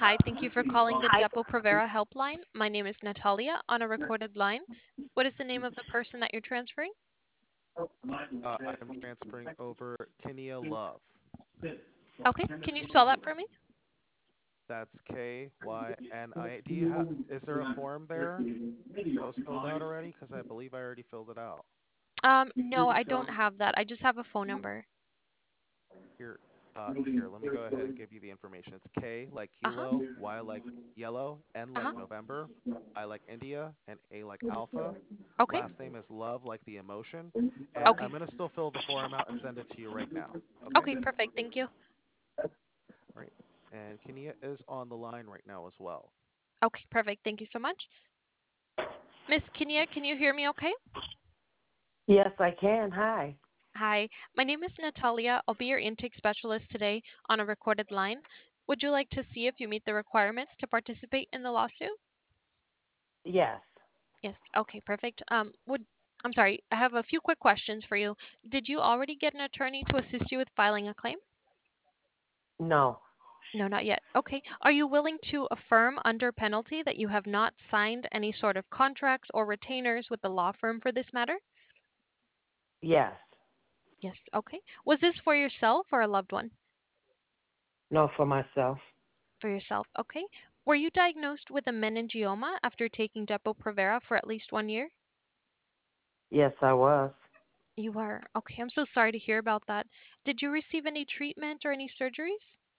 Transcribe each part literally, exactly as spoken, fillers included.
Hi, thank you for calling the Depo-Provera helpline. My name is Natalia on a recorded line. What is the name of the person that you're transferring? Uh, I'm transferring over Kinia Love. Okay, can you spell that for me? That's K Y N I A. Do you have? Is there a form there that was filled out already? Because I believe I already filled it out. Um, no, I don't have that. I just have a phone number. Here, uh, here. Let me go ahead and give you the information. It's K like Uh-huh. kilo, Y like yellow, N like Uh-huh. November, I like India, and A like Alpha. Okay. Last name is Love like the emotion, and Okay. I'm gonna still fill the form out and send it to you right now. Okay? Okay, perfect. Thank you. Right. And Kinia is on the line right now as well. Okay, perfect. Thank you so much. Miss Kinya, can you hear me okay? Yes, I can. Hi. Hi, my name is Natalia. I'll be your intake specialist today on a recorded line. Would you like to see if you meet the requirements to participate in the lawsuit? Yes. Yes. Okay, perfect. Um, would I'm sorry, I have a few quick questions for you. Did you already get an attorney to assist you with filing a claim? No. No, not yet. Okay. Are you willing to affirm under penalty that you have not signed any sort of contracts or retainers with the law firm for this matter? Yes. Yes. Okay. Was this for yourself or a loved one? No for myself. For yourself. Okay. Were you diagnosed with a meningioma after taking Depo-Provera for at least one year? Yes, I was. You were. Okay. I'm so sorry to hear about that. Did you receive any treatment or any surgeries?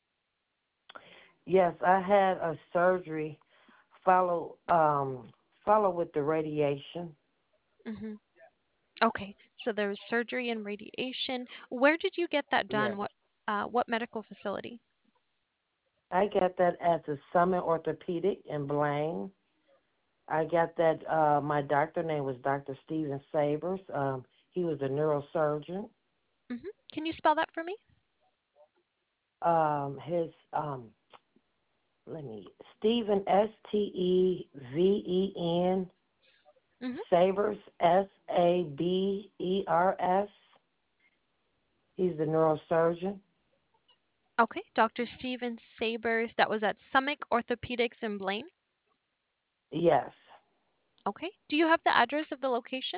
Yes, I had a surgery follow um follow with the radiation. Mm-hmm. Okay. So there was surgery and radiation. Where did you get that done? Yes. What uh, what medical facility? I got that at the Summit Orthopedic in Blaine. I got that uh my doctor name was Doctor Steven Sabers. Um he was a neurosurgeon. Mm-hmm. Can you spell that for me? Um his um let me Stephen S T E V E N Mm-hmm. Sabers, S A B E R S. He's the neurosurgeon. Okay. Doctor Steven Sabers. That was at Summit Orthopedics in Blaine. Yes. Okay. Do you have the address of the location?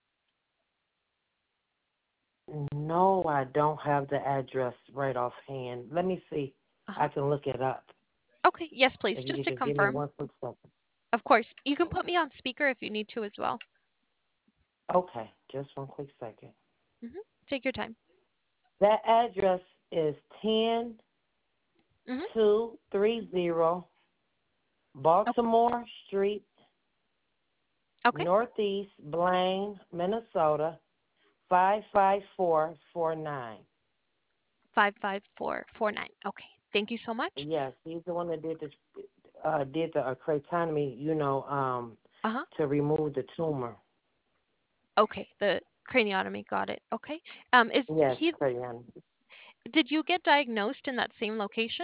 No, I don't have the address right offhand. Let me see. Uh-huh. I can look it up. Okay. Yes, please. If you Just could to just give me confirm. one quick second. Of course. You can put me on speaker if you need to as well. Okay, just one quick second. Mm-hmm. Take your time. That address is ten Mm-hmm. two thirty Okay. Baltimore Street, Okay. Northeast Blaine, Minnesota, five five four four nine. Five five four four nine. Okay. Thank you so much. Yes, he's the one that did this, uh, did the uh, craniotomy, you know, um, Uh-huh. to remove the tumor. Okay. The craniotomy. Got it. Okay. Um, is Yes, he? crayon. Did you get diagnosed in that same location?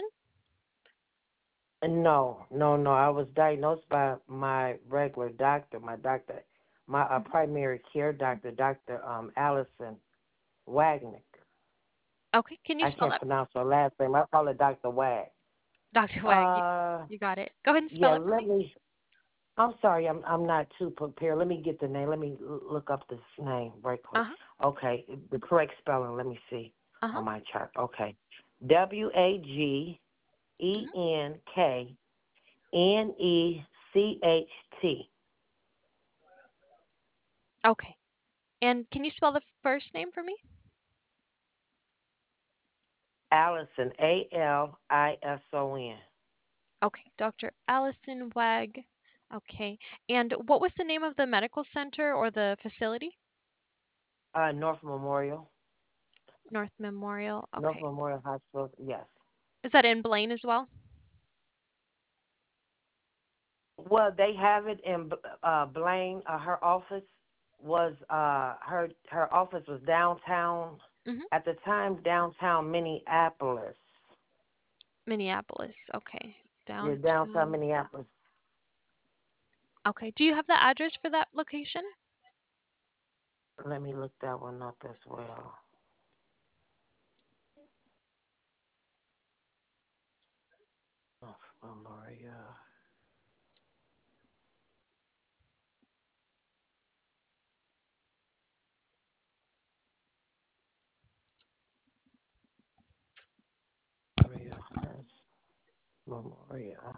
No, no, no. I was diagnosed by my regular doctor, my doctor, my uh, Mhm. primary care doctor, Doctor Um, Allison Wagner. Okay. Can you I spell can't that, pronounce her last name. I call her Doctor Wag. Doctor Wag? You, Uh, you got it. Go ahead and spell yeah. it for me. Let me. I'm sorry. I'm I'm not too prepared. Let me get the name. Let me l- look up this name right quick. Uh huh. Okay, the correct spelling. Let me see Uh huh. on my chart. Okay, W A G E Hmm. N K N E C H T. Okay. And can you spell the first name for me? Allison, A L I S O N. Okay. Doctor Allison Wag. Okay. And what was the name of the medical center or the facility? Uh, North Memorial. North Memorial. North Okay. Memorial Hospital. Yes. Is that in Blaine as well? Well, they have it in uh, Blaine. Uh, her office was uh, her her office was downtown Mm-hmm. at the time, downtown Minneapolis. Minneapolis. Okay. Yeah, downtown Downtown. Minneapolis. Okay. Do you have the address for that location? Let me look that one up as well. Memoria. Memoria. Memoria.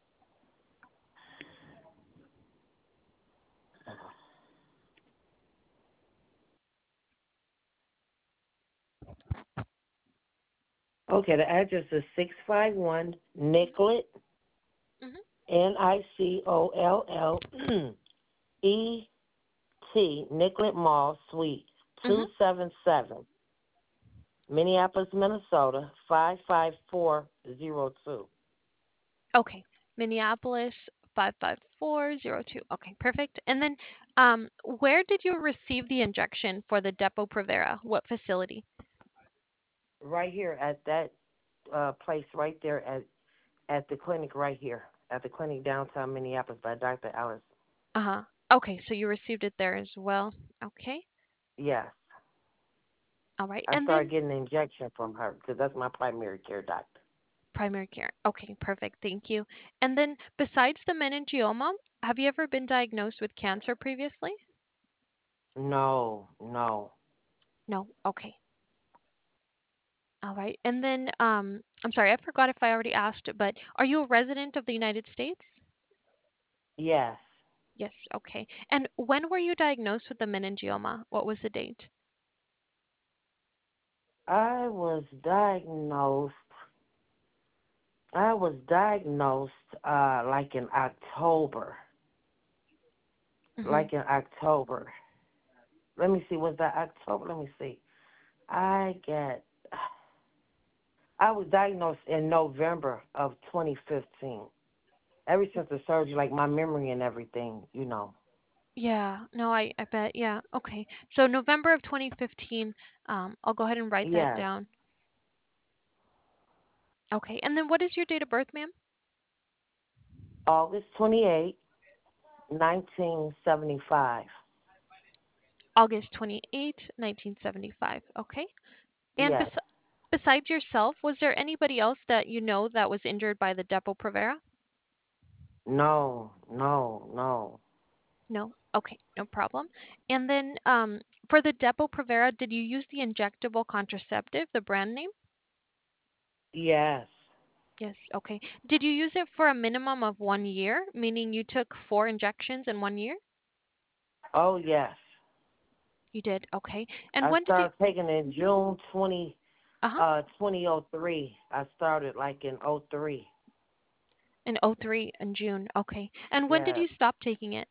Okay, the address is six five one Nicollet, Mhm. N I C O L L E T, Nicollet Mall, Suite Mhm. two seven seven, Minneapolis, Minnesota, five five four zero two. Okay. Minneapolis five five four zero two. Okay, perfect. And then um where did you receive the injection for the Depo-Provera? What facility? Right here at that uh, place right there at, at the clinic right here, at the clinic downtown Minneapolis by Doctor Alice. Uh-huh. Okay, so you received it there as well. Okay. Yes. All right. I And started then getting an injection from her because that's my primary care doctor. primary care. Okay, perfect. Thank you. And then besides the meningioma, have you ever been diagnosed with cancer previously? No, no. No. Okay. All right. And then um I'm sorry, I forgot if I already asked, but are you a resident of the United States? Yes. Yes. Okay. And when were you diagnosed with the meningioma? What was the date? I was diagnosed. I was diagnosed uh like in October. Mhm. Like in October. Let me see, was that October? Let me see. I get I was diagnosed in November of twenty fifteen. Ever since the surgery, like my memory and everything, you know. Yeah. No, I I bet. Yeah. Okay. So November of twenty fifteen, um I'll go ahead and write that Yes. down. Okay. And then what is your date of birth, ma'am? August twenty-eighth, nineteen seventy-five. August twenty-eighth, nineteen seventy-five. Okay. And Yes. bes- besides yourself, was there anybody else that you know that was injured by the Depo-Provera? No, no, no. No. Okay, no problem. And then um, for the Depo-Provera, did you use the injectable contraceptive, the brand name? Yes. Yes. Okay. Did you use it for a minimum of one year, meaning you took four injections in one year? Oh, yes. You did. Okay. And I when did you? started taking it in June twenty, Uh huh. uh, twenty oh three. I started like in oh three. In oh three in June. Okay. And when did Yes. you stop taking it?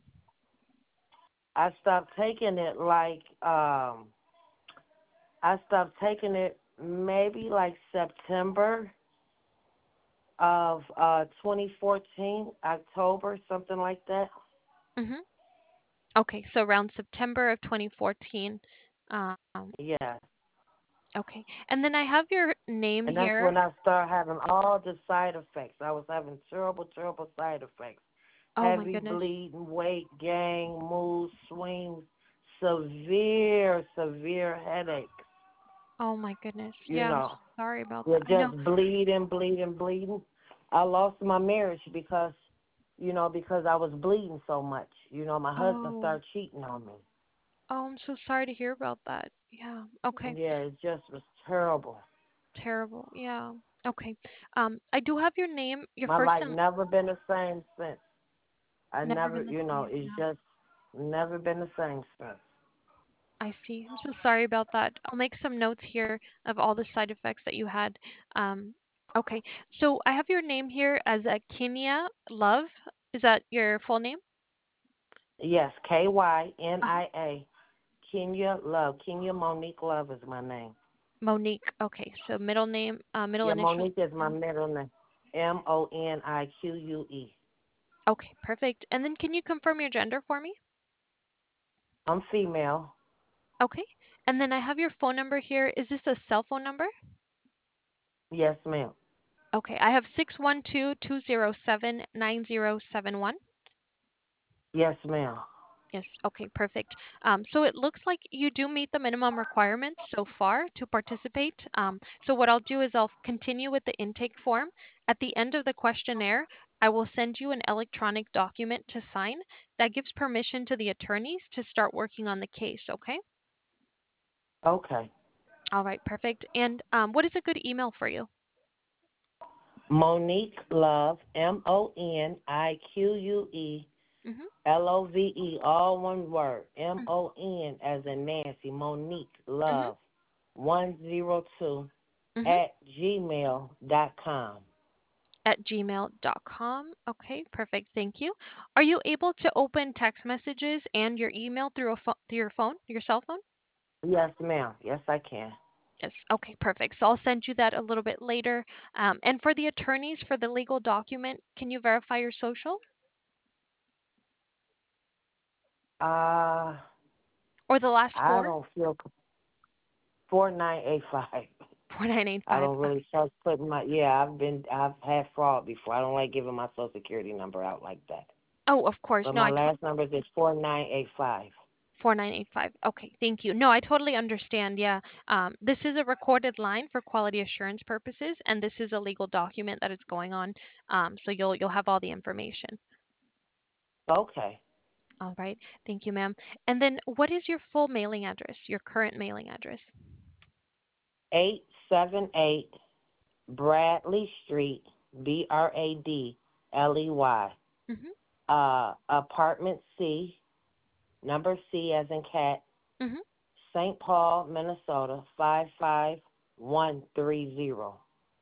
I stopped taking it like, um, I stopped taking it maybe like September of uh twenty fourteen, October, something like that. Mhm. Okay. So around September of twenty fourteen. Um, Yes. okay. And then I have your name And that's here. when I started having all the side effects. I was having terrible, terrible side effects. Oh my Heavy goodness. bleeding, weight gain, mood swings, severe, severe headaches. Oh my goodness. You Yeah, I'm know, so sorry about you're that. I just know. bleeding, bleeding, bleeding. I lost my marriage because, you know, because I was bleeding so much. You know, my husband Oh. started cheating on me. Oh, I'm so sorry to hear about that. Yeah. Okay. Yeah, it just was terrible. Terrible. Yeah. Okay. Um, I do have your name, your My first life and never been the same since. I never never, been the you know, same. it's Yeah. just never been the same since. I see. I'm so sorry about that. I'll make some notes here of all the side effects that you had. Um, okay. So I have your name here as a Kenya Love. Is that your full name? Yes, K Y N Uh-huh. I A. Kenya Love. Kenya Monique Love is my name. Monique. Okay. So middle name, uh, middle Yeah, initial. Monique is my middle name. M O N I Q U E. Okay. Perfect. And then can you confirm your gender for me? I'm female. Okay. And then I have your phone number here. Is this a cell phone number? Yes, ma'am. Okay. I have six one two, two zero seven, nine zero seven one. Yes, ma'am. Yes. Okay, perfect. Um, so it looks like you do meet the minimum requirements so far to participate. Um, so what I'll do is I'll continue with the intake form, At the end of the questionnaire, I will send you an electronic document to sign that gives permission to the attorneys to start working on the case, okay? Okay. All right, perfect. And um, what is a good email for you? Monique Love, M O N I Q U E Mm-hmm. L O V E, all one word. M O N as in Nancy, Monique Mm-hmm. Love, one zero two Mm-hmm. at gmail dot com. At gmail dot com. Okay, perfect. Thank you. Are you able to open text messages and your email through a pho- through your phone, your cell phone? Yes, ma'am. Yes, I can. Yes. Okay, perfect. So I'll send you that a little bit later. Um, and for the attorneys for the legal document, can you verify your social Uh, or the last I four? don't feel four nine eight five. four nine eight I five. don't really trust putting my yeah. I've been I've had fraud before. I don't like giving my social security number out like that. Oh, of course. But No, my I to- last number is four nine eight five. four nine eight five. Okay, thank you. No, I totally understand. Yeah. Um, this is a recorded line for quality assurance purposes, and this is a legal document that is going on. Um, so you'll you'll have all the information. Okay. All right. Thank you, ma'am. And then what is your full mailing address, your current mailing address? Eight seven eight Bradley Street, B R A D L E Y. Mhm. Uh, apartment C, number C as in cat, Mhm. Saint Paul, Minnesota, five five one three zero.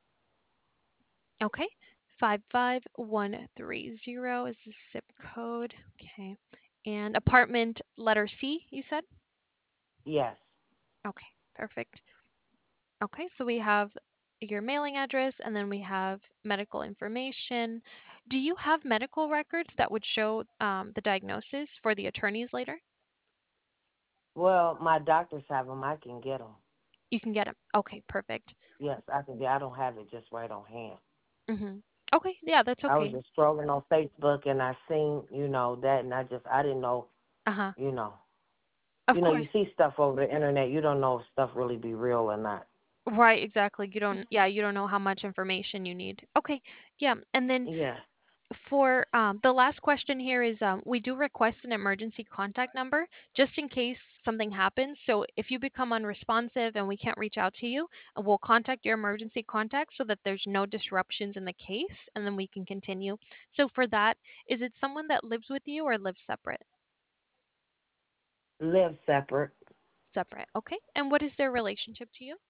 Okay. five five one three zero is the zip code. Okay. And apartment letter C, you said? Yes. Okay. Perfect. Okay. So we have your mailing address and then we have medical information. Do you have medical records that would show um, the diagnosis for the attorneys later? Well, my doctors have them. I can get them. You can get them. Okay. Perfect. Yes, I can get. I don't have it just right on hand. Mhm. Okay. Yeah, that's I was okay. just scrolling on Facebook and I seen, you know, that, and I just I didn't know, Uh-huh. you know, Of you know, course. you see stuff over the internet. You don't know if stuff really be real or not. Right, exactly. You don't, yeah, you don't know how much information you need. Okay, yeah. And then Yeah. for um, the last question here is um, we do request an emergency contact number just in case something happens. So if you become unresponsive and we can't reach out to you, uh, we'll contact your emergency contact so that there's no disruptions in the case and then we can continue. So for that, is it someone that lives with you or lives separate? Live separate. Separate, okay. And what is their relationship to you?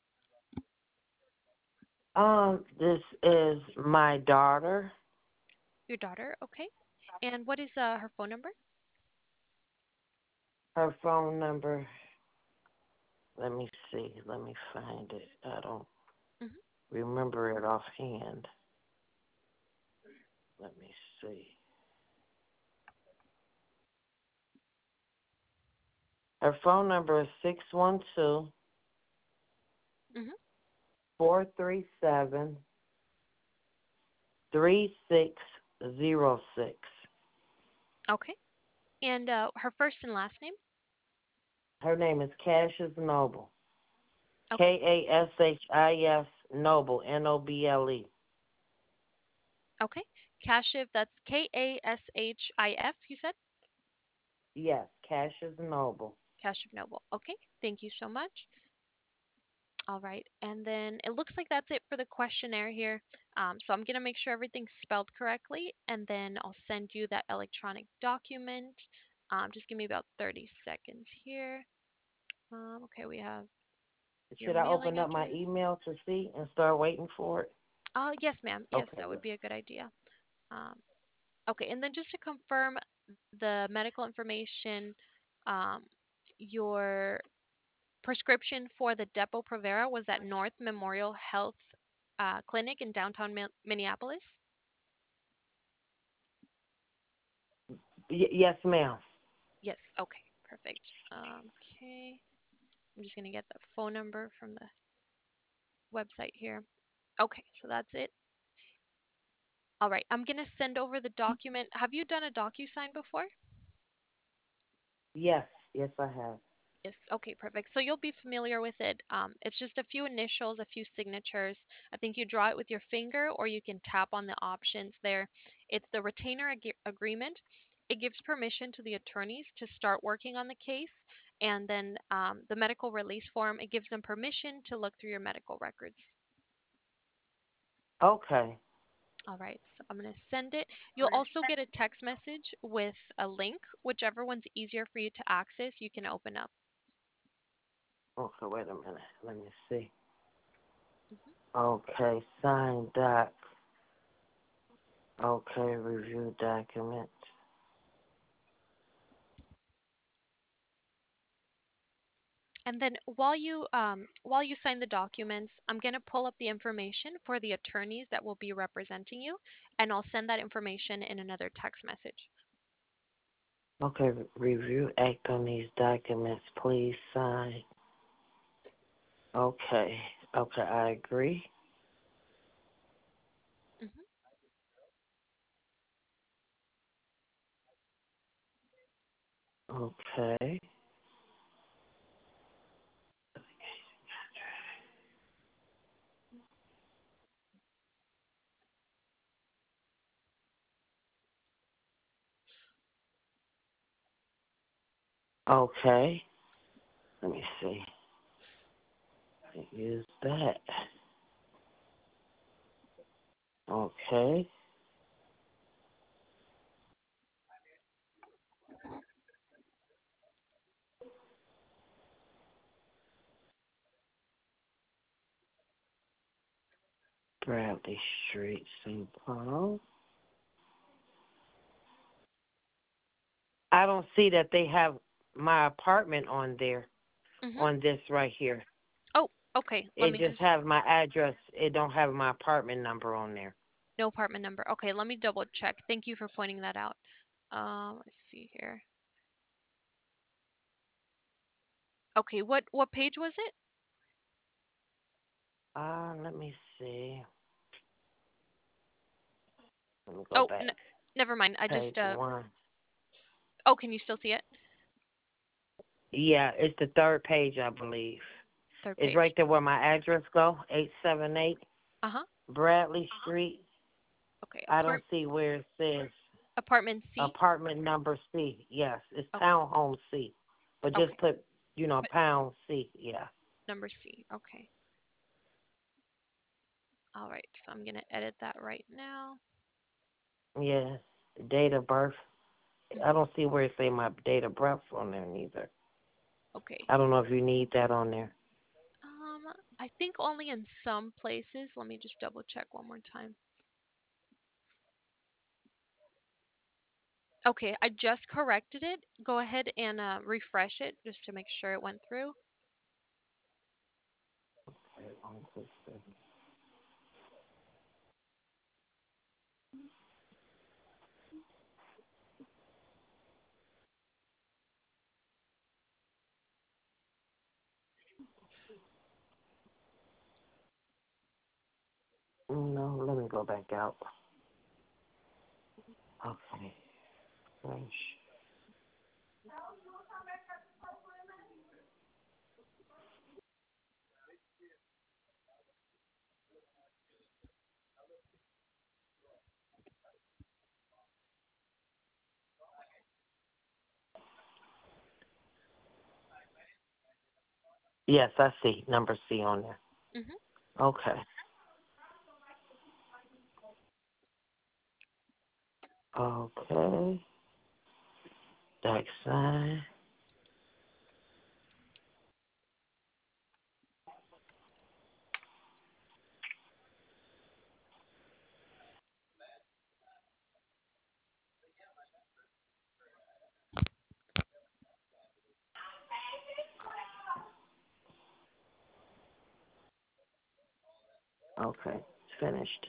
Um, this is my daughter. Your daughter, okay. And what is uh, her phone number? Her phone number. Let me see. Let me find it. I don't Mm-hmm. remember it offhand. Let me see. Her phone number is six one two Mm-hmm. four three seven three six zero six. Okay. And uh, her first and last name? Her name is Cassius Noble. Okay. K A S H I S Noble, N O B L E. Okay. Kashif, that's K A S H I F, you said? Yes, Cassius Noble. Kashif Noble. Okay. Thank you so much. All right. And then it looks like that's it for the questionnaire here. Um, so I'm going to make sure everything's spelled correctly, and then I'll send you that electronic document. Um, just give me about thirty seconds here. Um, okay, we have your Should I mailing open up my address. email to see and start waiting for it? Uh, yes, ma'am. Yes, Okay. that would be a good idea. Um, okay, and then just to confirm the medical information, um, your prescription for the Depo-Provera was at North Memorial Health uh, Clinic in downtown Min- Minneapolis? Y- yes, ma'am. Yes. Okay, perfect. Um, okay, I'm just going to get the phone number from the website here. Okay, so that's it. All right, I'm going to send over the document. Have you done a DocuSign before? Yes, yes, I have. Yes. Okay, perfect. So you'll be familiar with it. Um, it's just a few initials, a few signatures. I think you draw it with your finger, or you can tap on the options there. It's the retainer ag- agreement. It gives permission to the attorneys to start working on the case. And then um, the medical release form, it gives them permission to look through your medical records. Okay. All right, so I'm going to send it. You'll also get a text message with a link, whichever one's easier for you to access, you can open up. Okay, wait a minute. Let me see. Okay, sign doc. Okay, review document. And then while you um, while you sign the documents, I'm going to pull up the information for the attorneys that will be representing you, and I'll send that information in another text message. Okay, review, act on these documents, please sign. Okay, okay, I agree. hmm Okay, okay. Let me see. Use that. Okay. Bradley Street, Saint Paul. I don't see that they have my apartment on there, hmm on this right here. Oh, okay. Let It me just just have my address. It don't have my apartment number on there. no apartment number. Okay, let me double check. Thank you for pointing that out. Um, let's see here. Okay, what what page was it? Uh, let me see. Let me go Oh, back. n- never mind. I just Page uh. one. Oh, can you still see it? Yeah, it's the third page, I believe. Third It's page. right there where my address go, eight seven eight Uh huh. Bradley Street. Okay, I don't apart see where it says apartment C. apartment number C. Yes, it's Oh, townhome C. But just okay. put, you know, But pound C. Yeah. number C. Okay. All right. So I'm gonna edit that right now. Yes. Date of birth. I hmm don't see where it say my date of birth on there neither. Okay. I don't know if you need that on there. Um, I think only in some places. Let me just double check one more time. Okay, I just corrected it. Go ahead and uh, refresh it just to make sure it went through. No, let me go back out. Okay. Fresh. Yes, I see number C on there. hmm Okay. Okay. Back sign. Okay. Finished.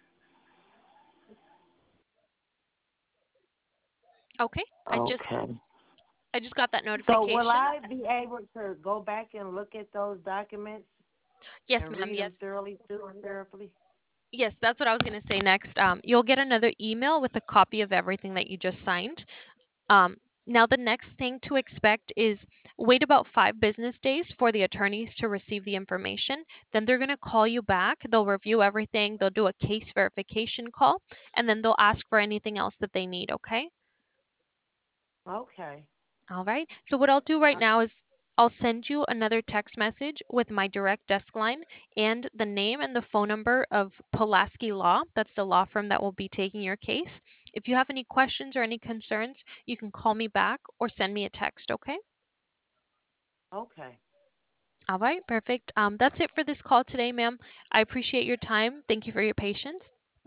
Okay. I just Okay. I just got that So will notification. I be able to go back and look at those documents Yes, and ma'am. read Yes. them thoroughly, through and thoroughly? Yes, that's what I was going to say next. Um, you'll get another email with a copy of everything that you just signed. Um, Now, the next thing to expect is wait about five business days for the attorneys to receive the information. Then they're going to call you back. They'll review everything. They'll do a case verification call, and then they'll ask for anything else that they need, okay? Okay. All right. So what I'll do right Uh, now is I'll send you another text message with my direct desk line and the name and the phone number of Pulaski Law. That's the law firm that will be taking your case. If you have any questions or any concerns, you can call me back or send me a text, okay? Okay. All right, perfect. Um, that's it for this call today, ma'am. I appreciate your time. Thank you for your patience.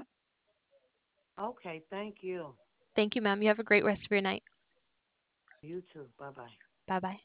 Okay. Thank you. Thank you, ma'am. You have a great rest of your night. You too. Bye bye. Bye bye.